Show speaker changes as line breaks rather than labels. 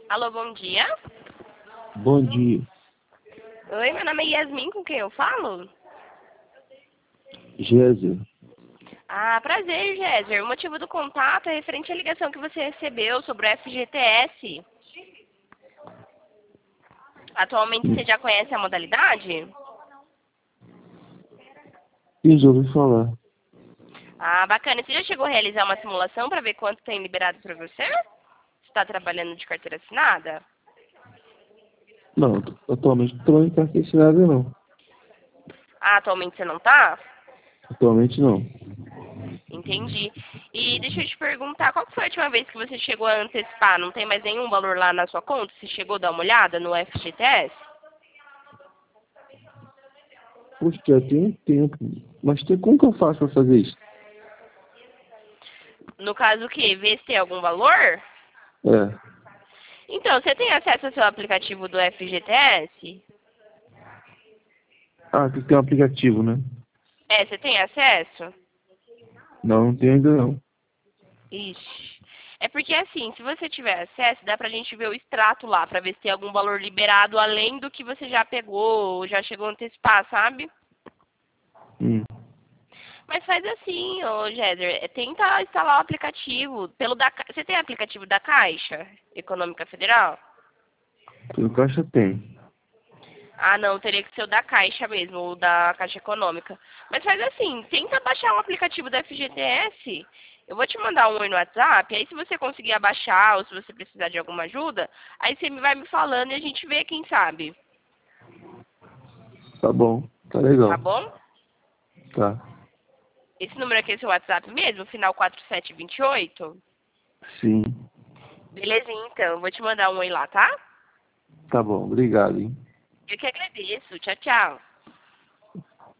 Alô, bom dia.
Bom dia,
Oi, meu nome é Yasmin, com quem eu falo?
Géser.
Prazer, Jéssica. O motivo do contato é referente à ligação que você recebeu sobre o FGTS. Atualmente você já conhece a modalidade?
E já ouvi falar.
Bacana. Você já chegou a realizar uma simulação para ver quanto tem liberado para você? Você está trabalhando de carteira assinada?
Não, atualmente não estou em carteira assinada, não.
Atualmente você não está?
Atualmente não.
Entendi. E deixa eu te perguntar, qual que foi a última vez que você chegou a antecipar? Não tem mais nenhum valor lá na sua conta? Você chegou a dar uma olhada no FGTS?
Poxa, já tem um tempo. Mas como que eu faço para fazer isso?
No caso o quê? Ver se tem algum valor?
É.
Então, você tem acesso ao seu aplicativo do FGTS?
Ah, tem que ter um aplicativo, né?
Você tem acesso?
Não, não tem ainda não.
Ixi. É porque assim, se você tiver acesso, dá pra gente ver o extrato lá, pra ver se tem algum valor liberado além do que você já pegou, ou já chegou a antecipar, sabe?
Hum.
Mas faz assim, ô Jéder, tenta instalar o aplicativo. Você tem aplicativo da Caixa Econômica Federal?
Pelo caixa tem.
Não, teria que ser o da Caixa mesmo, o da Caixa Econômica. Mas faz assim, tenta baixar o aplicativo da FGTS. Eu vou te mandar um oi no WhatsApp, aí se você conseguir abaixar ou se você precisar de alguma ajuda, aí você vai me falando e a gente vê, quem sabe.
Tá bom. Tá
Tá
legal.
bom?
Tá.
Esse número aqui é seu WhatsApp mesmo, final 4728?
Sim.
Belezinha, então. Eu vou te mandar um oi lá, tá?
Tá bom. Obrigado, hein?
Eu que agradeço. Tchau, tchau.